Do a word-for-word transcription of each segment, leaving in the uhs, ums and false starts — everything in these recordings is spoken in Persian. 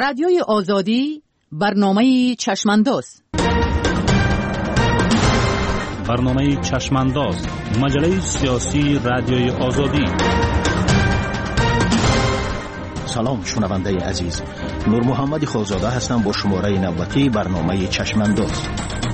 رادیوی آزادی برنامه چشمانداز. برنامه چشمانداز، مجله سیاسی رادیوی آزادی. سلام شنونده عزیز، نور محمد خوزاده هستم با شماره نوبتی برنامه چشمانداز.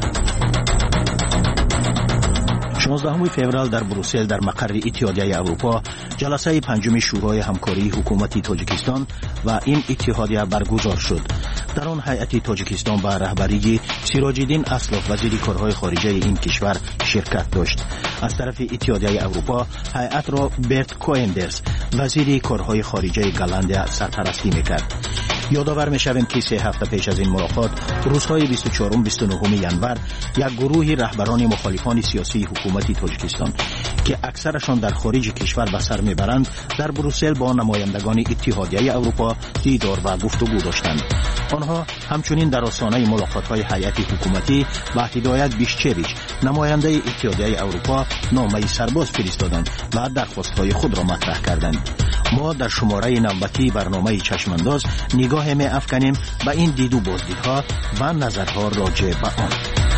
شانزدهم فوریه در بروسل در مقر اتحادیه اروپا جلسه پنجم شورای همکاری حکومت تاجیکستان و این اتحادیه برگزار شد. در آن هیئت تاجیکستان به رهبری سیراج‌الدین اسلاف وزیر کارهای خارجه این کشور شرکت داشت. از طرف اتحادیه اروپا هیئت را برت کوئندرز وزیر کارهای خارجه گلندیا سرپرستی میکرد. یادآور میشویم که سه هفته پیش از این ملاقات روزهای بیست و چهارم بیست و نهم ژانویه یک گروه رهبران مخالفان سیاسی حکومت تاجیکستان که اکثرشان در خارج کشور به سر میبرند در بروسل با نمایندگان اتحادیه اروپا دیدار و گفتگو داشتند. آنها همچنین در آستانه ملاقات‌های هیئت حکومتی با هدایت بیشچویچ نماینده اتحادیه اروپا نامه سرباز فرستادند و درخواست‌های خود را مطرح کردند. ما در شماره نوبتی برنامه چشمانداز نگاه می افکنیم به این دید و بازدیدها و نظرها راجع به آن.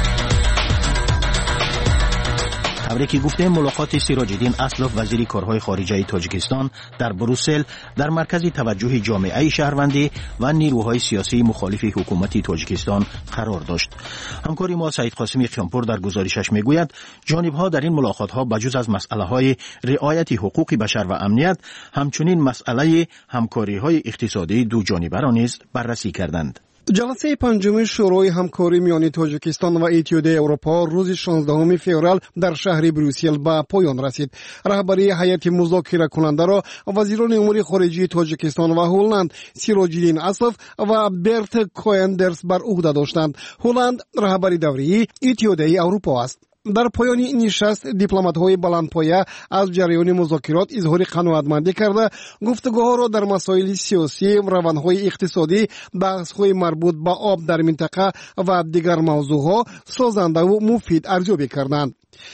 خبری که گفتیم ملاقات سیراج‌الدین اسلاف وزیر کارهای خارجه تاجیکستان در بروسل در مرکز توجه جامعه شهروندی و نیروهای سیاسی مخالف حکومت تاجیکستان قرار داشت. همکاری ما سعید قاسمی خیانپور در گزارشش میگوید جانب‌ها در این ملاقات‌ها بجز از مسئله‌های رعایت حقوق بشر و امنیت همچنین مسئله همکاری‌های اقتصادی دو جانبه را نیز بررسی کردند. جلسه پنجم شورای همکاری میان تاجیکستان و اتحادیه اروپا روز شانزدهم فوریه در شهر بروسل به پایان رسید. رهبری هیئت مذاکره کننده را وزیران امور خارجه تاجیکستان و هلند سیراج‌الدین اسلاف و برت کوئندرز بر عهده داشتند. هلند رهبری دوری اتحادیه اروپا است. در پایان این نشست دیپلمات‌های بلندپایه از جریان مذاکرات اظهار قناعتمندی کرده گفتگوها را در مسائل سیاسی، روندهای اقتصادی، بحث‌های مربوط به آب در منطقه و دیگر موضوعها سازنده و مفید ارزیابی کردند.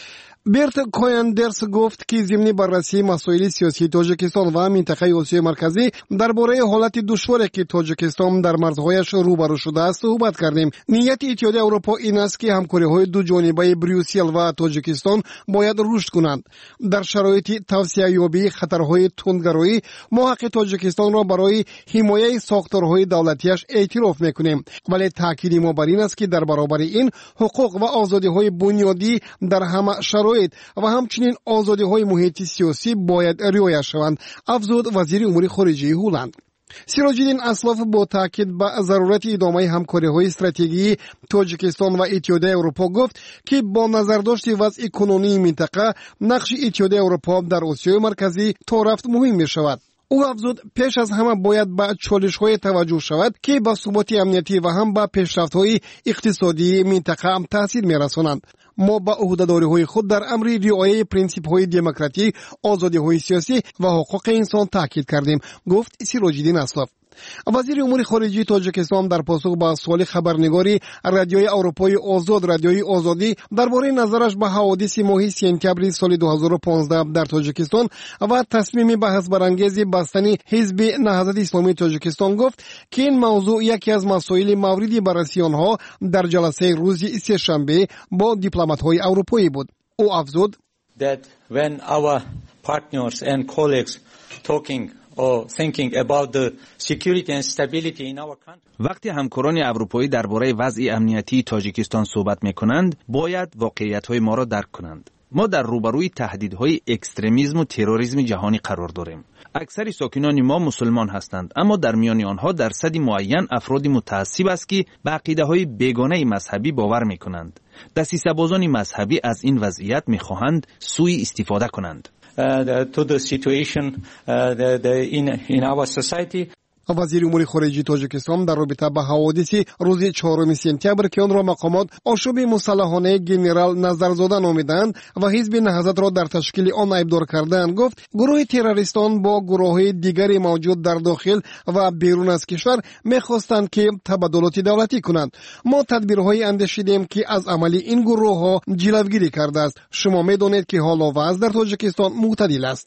برت کوئندرز گفت که ضمن بررسی مسائل سیاسی تاجیکستان و منطقه آسیای مرکزی درباره حالت دشواری که تاجیکستان در مرزهایش روبرو شده است صحبت کردیم. نیت اتحادیه اروپا این است که همکاری‌های دو جانبه بروسل و تاجیکستان باید رشد کنند. در شرایط توسعه یابی خطرهای تندگرایی ما حق تاجیکستان را برای حمایت ساختارهای دولتیش اعتراف می‌کنیم، ولی تاکید ما بر این است که در برابر این حقوق و آزادی‌های بنیادی در همه شرایط و همچنین آزادی‌های محیط سیاسی باید رعایت شوند، افزود وزیر امور خارجه هلند. سیراج‌الدین اسلاف با تاکید به ضرورت ادامه همکاری‌های استراتژیکی تاجیکستان و اتحادیه اروپا گفت که با نظر داشت وضع کنونی منطقه نقش اتحادیه اروپا در آسیای مرکزی تا رفت مهم می‌شود. او افزود پیش از همه باید به چالش‌های توجه شود که به ثبات امنیتی و هم به پیشرفت‌های اقتصادی منطقه هم تاثیر می‌رسانند. ما با عهده‌داری‌های خود در امر رعایت پرینسیپ‌های دموکراسی، آزادی‌های سیاسی و حقوق انسان تاکید کردیم، گفت سیراج‌الدین اسلاف. وزیر امور خارجه تاجیکستان در پاسخ به سوال خبرنگاری رادیوی اروپای آزاد رادیوی آزادی درباره نظرش به حوادث ماه سپتامبر سال دو هزار و پانزده در تاجیکستان و تصمیم بحث برانگیز بستن حزب نهضت اسلامی تاجیکستان گفت که این موضوع یکی از مسائل مورد بررسی آنها در جلسه روز سه‌شنبه با دیپلمات‌های اروپایی بود. او افزود that when our partners and colleagues talking or thinking about the security and stability in our country. وقتی همکاران اروپایی درباره وضع امنیتی تاجیکستان صحبت می‌کنند، باید واقعیت‌های ما را درک کنند. ما در روبروی تهدیدهای اکستریمیسم و تروریسم جهانی قرار داریم. اکثر ساکنان ما مسلمان هستند، اما در میان آنها درصد معین افراد متعصب است که به عقیده‌های بیگانه مذهبی باور می‌کنند. دسیسه‌بازان مذهبی از این وضعیت می‌خواهند سوء استفاده کنند. Uh, the, to the situation uh, the, the in in our society. وزیر امور خارجه تاجیکستان در رابطه با حوادث روز چهارم سپتامبر که آن را مقامات آشوب مسلحانه گنرال نظرزاده نامیدند و حزب نهضت را در تشکیل آن ایبدار کردند گفت گروه تروریستان با گروه‌های دیگری موجود در داخل و بیرون از کشور می‌خواستند که تبادلات دولتی کنند. ما تدبیرهای اندیشیدیم که از عمل این گروه‌ها جلوگیری کرده است. شما می‌دانید که حال و وضع در تاجیکستان معتدل است.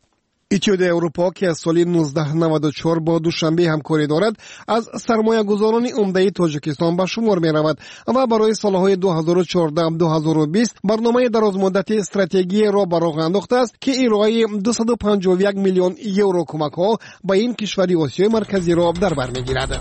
اتحادیه اروپا که از سال نوزده نود و چهار با دوشنبه همکاری دارد، از سرمایه‌گذاران عمده تاجیکستان به شمار می‌رود و برای سال‌های دو هزار و چهارده تا دو هزار و بیست برنامه درازمدت استراتژی را به راه انداخته است که ارائه دویست و پنجاه و یک میلیون یورو کمک‌ها به این کشور آسیای مرکزی را در بر می‌گیرد.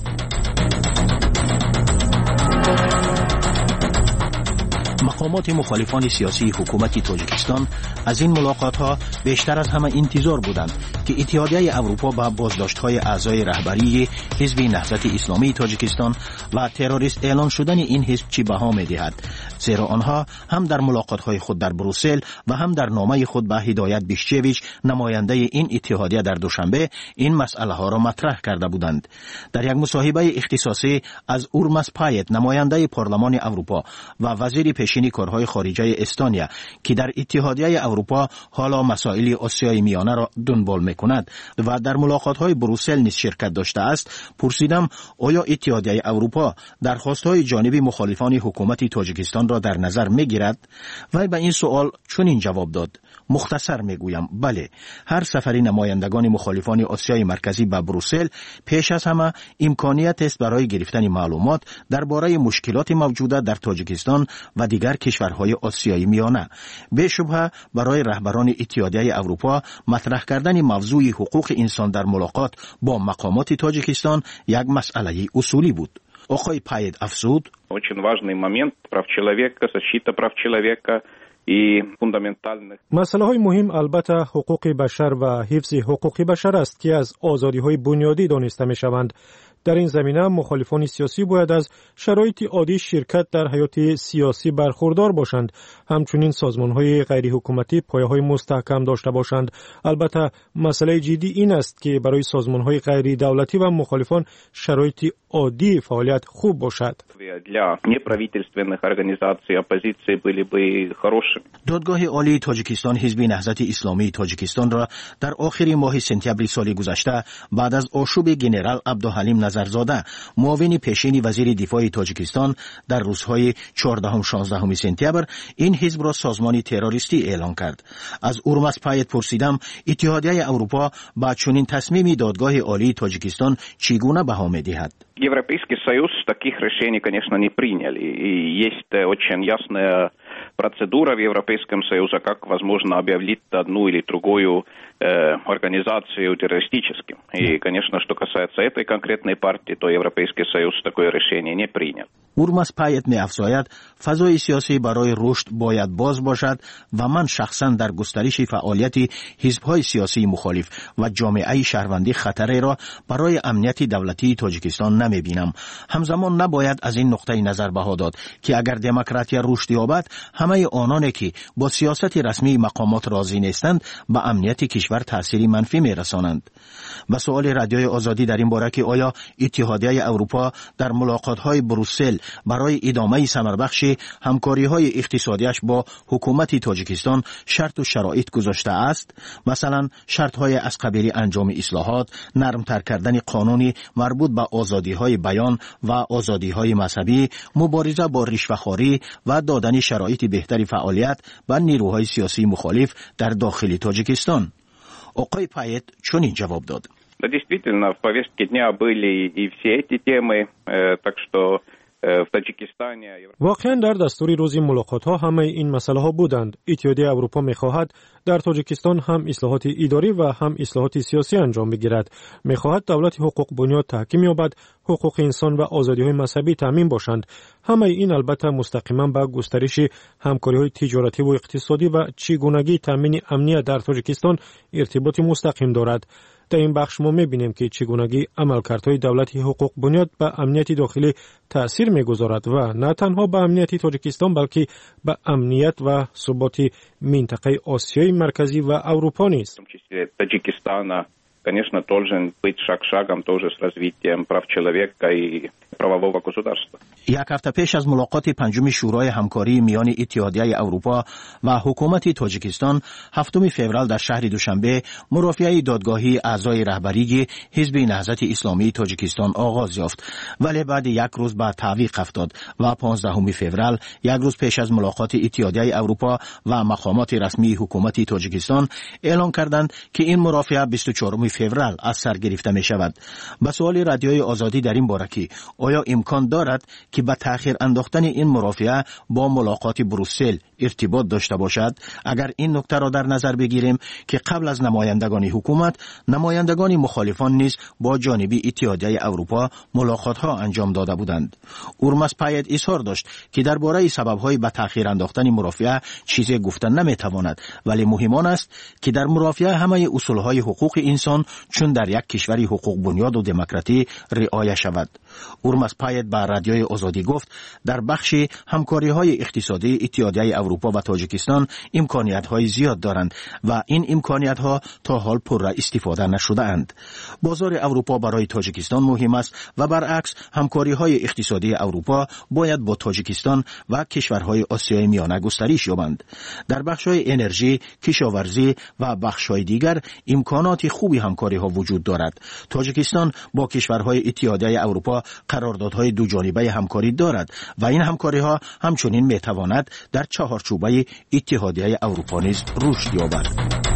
مقامات مخالفان سیاسی حکومت تاجیکستان از این ملاقات‌ها بیشتر از همه انتظار بودند که اتحادیه اروپا با بازداشت‌های اعضای رهبری حزب نهضت اسلامی تاجیکستان و تروریست اعلان شدن این حزب چی بها می‌دهد، زیرا آنها هم در ملاقات‌های خود در بروسل و هم در نامه خود به هدایت بیشچویچ نماینده این اتحادیه در دوشنبه این مسئله‌ها را مطرح کرده بودند. در یک مصاحبه اختصاصی از اورماس پایت نماینده پارلمان اروپا و وزیر پیشین کارهای خارجه استونیا که در اتحادیه اروپا حالا مسائل آسیای میانه را دنبال میکند و در ملاقات‌های بروسل نیز شرکت داشته است، پرسیدم آیا اتحادیه اروپا درخواست‌های جانبی مخالفان حکومت تاجیکستان را در نظر میگیرد؟ و به این سوال چنین جواب داد: مختصر میگویم بله، هر سفر نمایندگان مخالفان آسیای مرکزی به بروسل پیش از همه امکانیت است برای گرفتن معلومات درباره مشکلات موجوده در تاجیکستان و دیگر کشورهای آسیای میانه. به شبهه برای رهبران اتحادیه اروپا مطرح کردن موضوع حقوق انسان در ملاقات با مقامات تاجیکستان یک مسئله اصولی بود. آقای پاید افزود: Очень важный момент прав человека, защита прав человека и фундаментальных. مسئله های مهم البته حقوق بشر و حفظ حقوق بشر است که از آزادی های بنیادی دانسته می شوند. در این زمینه مخالفان سیاسی باید از شرایط عادی شرکت در حیات سیاسی برخوردار باشند. همچنین سازمان‌های غیر حکومتی پایه‌های مستحکم داشته бошанд. البته مسئله جدی این است که برای سازمان‌های غیر دولتی و مخالفان شرایط عادی فعالیت خوب باشد. Для неправительственных организаций оппозиции были бы хорошими. دادگاه عالی تاجیکستان حزب نهضت اسلامی تاجیکستان را در آخر ماه سپتامبر سال گذشته بعد از آشوب گنرال عبدالحلیم نظرزاده معاون پیشین وزیر دفاع تاجیکستان در روزهای چهاردهم و شانزدهم سپتامبر این حزب را سازمان تروریستی اعلان کرد. از اورماس پایت پرسیدم اتحادیه اروپا با چنین تصمیم دادگاه عالی تاجیکستان چگونه بها می‌دهد؟ Европейский союз таких решений, конечно, не приняли. И есть очень ясная процедура в Европейском союзе, как возможно объявить одну или другую э, организацию террористическим. И, конечно, что касается этой конкретной партии, то Европейский союз такое решение не принял. اورماس پایت می افزاید فضای سیاسی برای رشد باید باز باشد و من شخصا در گسترش فعالیت حزب‌های سیاسی مخالف و جامعه شهروندی خطری را برای امنیت دولتی تاجیکستان نمی بینم. همزمان نباید از این نقطه نظر بها داد که اگر دموکراسی رشد یابد همه آنانی که با سیاست رسمی مقامات راضی نیستند به امنیت کشور تأثیری منفی می رسانند. و سوال رادیوی آزادی در این باره که آیا اتحادیه اروپا در ملاقات‌های بروسل برای ادامه ثمربخش همکاری‌های اقتصادیش با حکومت تاجیکستان شرط و شرایط گذاشته است، مثلا شرط‌های از قبیل انجام اصلاحات، نرم‌تر کردن قانونی مربوط به آزادی‌های بیان و آزادی‌های مذهبی، مبارزه با رشوه‌خواری و دادن شرایط بهتری فعالیت به نیروهای سیاسی مخالف در داخل تاجیکستان. آقای پایت چنین جواب داد: Да, действительно, в повестке дня были и все эти темы, так что в Таджикистане. واقعا در دستور روزی ملاقات ها همه این مسئله ها بودند. اتحادیه اروپا می‌خواهد در تاجیکستان هم اصلاحات اداری و هم اصلاحات سیاسی انجام بگیرد. می‌خواهد دولت حقوق بنیاد تحکیم یابد، حقوق انسان و آزادی‌های مذهبی تامین باشند. همه این البته مستقیما به گسترش همکاری‌های تجارتی و اقتصادی و چگونگی تامین امنیت در تاجیکستان ارتباط مستقیم دارد. در این بخش ما می‌بینیم که چگونگی عملکردهای دولت حقوق بنیاد به امنیت داخلی تأثیر می‌گذارد و نه تنها به امنیت تاجیکستان بلکه به امنیت و ثبات منطقه آسیای مرکزی و اروپا نیز. Таджикистана, конечно, должен быть шаг шагом тоже с развитием прав человека и правового государства. یک هفته پیش از ملاقات پنجم شورای همکاری میان اتحادیه اروپا و حکومت تاجیکستان هفتم فوریه در شهر دوشنبه مرافعه دادگاهی اعضای رهبری حزب نهضت اسلامی تاجیکستان آغاز یافت، ولی بعد یک روز بعد تعویق افتاد و پانزدهم فوریه یک روز پیش از ملاقات اتحادیه اروپا و مقامات رسمی حکومت تاجیکستان اعلام کردند که این مرافعه بیست و چهارم فوریه از سر گرفته می شود. به سوال رادیوی آزادی در این باره که آیا امکان دارد که به تأخیر انداختن این مرافعه با ملاقات بروسل ارتباط داشته باشد، اگر این نکته را در نظر بگیریم که قبل از نمایندگان حکومت نمایندگان مخالفان نیز با جانب اتحادیه اروپا ملاقات ها انجام داده بودند. اورماس پایت اظهار داشت که درباره سبب‌های به تأخیر انداختن مرافعه چیزی گفتن نمیتواند، ولی مهم آن است که در مرافعه همه اصولهای حقوق انسان چون در یک کشور حقوق بنیاد و دموکراتی رعایت شود. اورماس پایت به رادیوی آزادی گفت در بخش همکاری‌های اقتصادی اتحادیه اروپا و تاجیکستان امکانیت‌های زیاد دارند و این امکانیت‌ها تا حال پر استفاده نشده اند. بازار اروپا برای تاجیکستان مهم است و برعکس همکاری‌های اقتصادی اروپا باید با تاجیکستان و کشورهای آسیای میانه گسترش یابند. در بخش‌های انرژی، کشاورزی و بخش‌های دیگر امکانات خوبی همکاری‌ها وجود دارد. تاجیکستان با کشورهای اتحادیه اروپا قراردادهای دو جانبه همکاری دارد و این همکاری‌ها همچنین می‌تواند در چهارچوبه اتحادیه اروپا نیز رشد یابد.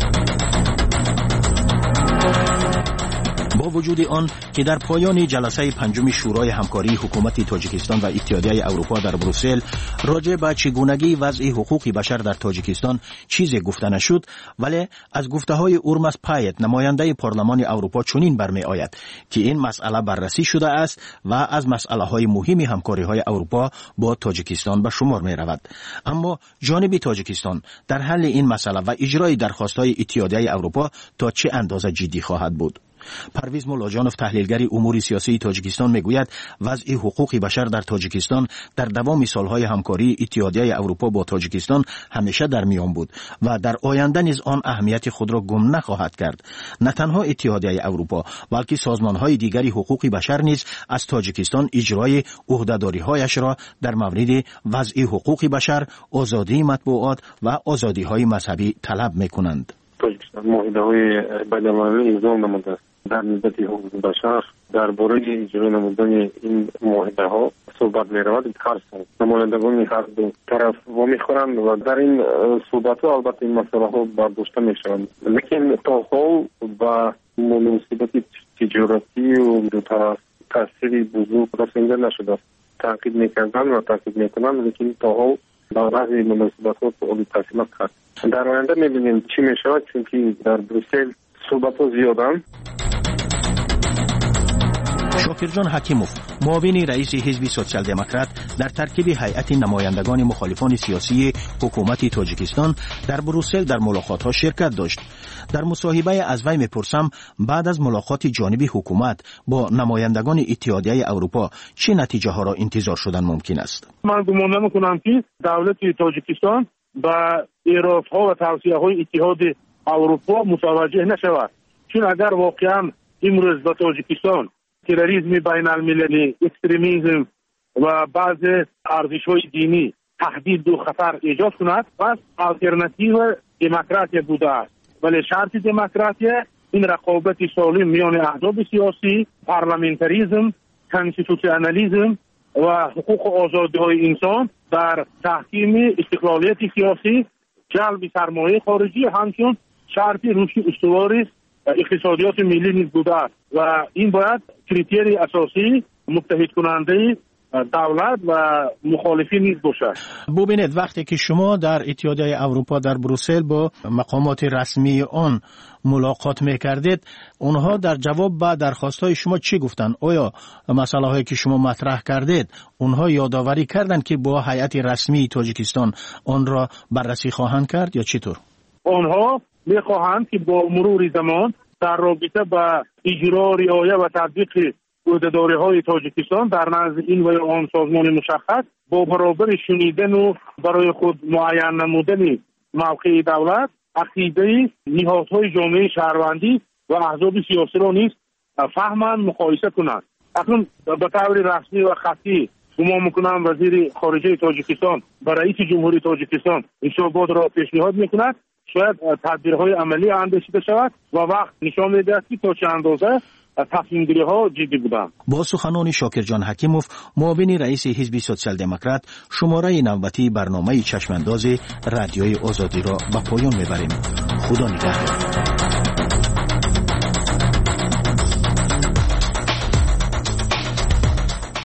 با وجود آن که در پایان جلسه پنجم شورای همکاری حکومت تاجیکستان و اتحادیه اروپا در بروسل راجع به چگونگی وضع حقوق بشر در تاجیکستان چیزی گفته نشد، ولی از گفته‌های اورماس پایت نماینده پارلمان اروپا چنین برمی آید که این مسئله بررسی شده است و از مسئله‌های مهم همکاری‌های اروپا با تاجیکستان به شمار می رود. اما جانب تاجیکستان در حل این مسئله و اجرای درخواست‌های اتحادیه اروپا تا چه اندازه جدی خواهد بود؟ پرویز مولاجانوف تحلیلگر امور سیاسی تاجیکستان میگوید وضع حقوق بشر در تاجیکستان در دوام سالهای همکاری اتحادیه اروپا با تاجیکستان همیشه در میان بود و در آینده نیز آن اهمیت خود را گم نخواهد کرد. نه تنها اتحادیه اروپا بلکه سازمانهای دیگری حقوق بشر نیز از تاجیکستان اجرای عهده‌داری‌هایش را در مورد وضع حقوق بشر، آزادی مطبوعات و آزادی‌های مذهبی طلب می‌کنند. تاجیکستان معاهده‌های بین‌المللی امضا نموده است. در نسبت حقوق بشر درباره اجرای نمودن این معاهده ها صحبت می رود. هر سال نمایندگان هر دو طرف وامی خورند و در این صحبت ها البته این مسئله ها برداشته می شوند، لیکن تا حال با مناسبت تجارتی و دو طرف تاثیر بزرگ رسانده نشده است. تاکید میکردن و تاکید میکنند، لیکن تا حال در بعضی مناسبت ها فعال تاثیر نکرد. در آینده میبینیم چی می شود، چون که در بروسل صحبت ها زیادند. شاکرجان حکیموف، معاون رئیس حزب سوسیال دموکرات در ترکیب هیئت نمایندگان مخالفان سیاسی حکومت تاجیکستان در بروسل در ملاقات‌ها شرکت داشت. در مصاحبه از وی میپرسم بعد از ملاقات جانبی حکومت با نمایندگان اتحادیه اروپا چه نتیجه ها را انتظار شدن ممکن است؟ من گمان میکنم که دولت تاجیکستان با ایرادها و توصیه‌های اتحاد اروپا متوجه نشود، چون اگر واقعا امروز در تاجیکستان تروریسم بین المللی، اکستریمیسم و بعض ارزش‌های دینی تهدید و خطر ایجاد کند، پس آلترناتیو دموکراسی بوده است. ولی شرط دموکراسی این رقابت سالم میان احزاب سیاسی، پارلمانتریسم، کانستیتوسیونالیسم و حقوق و آزادی‌های انسان در تحکیم استقلالیت سیاسی، جلب سرمایه خارجی همچون شرط رشد استوار اقتصادیات ملی نیز بوده است و این باید کریتری اساسی متحد کننده دولت و مخالفین نیز باشد. ببینید وقتی که شما در اتحادیه اروپا در بروسل با مقامات رسمی آن ملاقات میکردید، اونها در جواب به درخواست‌های شما چی گفتن؟ آیا مسئله هایی که شما مطرح کردید اونها یادآوری کردند که با هیئت رسمی تاجیکستان آن را بررسی خواهند کرد یا چطور؟ آنها میخواهند که با مرور زمان در رابطه با اجرا، رعایت و تطبیق عهده‌داری‌های تاجیکستان در نزد این و آن سازمان مشخص با برابر شنیدن و برای خود معین نمودن موقع دولت، عقیده نهادهای جامعه شهروندی و احزاب سیاسی را نیز فهماند، مقایسه کنند. اکنون به طور رسمی و خطی گمان میکنم وزیر خارجه تاجیکستان و رئیس جمهوری تاجیکستان این صحبات را پیشنهاد میکند، شاید تدبیرهای عملی اندیشیده شود و وقت نشان میدهد که تا چه اندازه تصمیم گیری ها جدی بودند. با سخنان شاکرجان حکیموف، معاون رئیس حزب سوسیال دموکرات، شماره نوبتی برنامه چشمانداز رادیوی آزادی را به پایان میبریم. خدا نگهدار.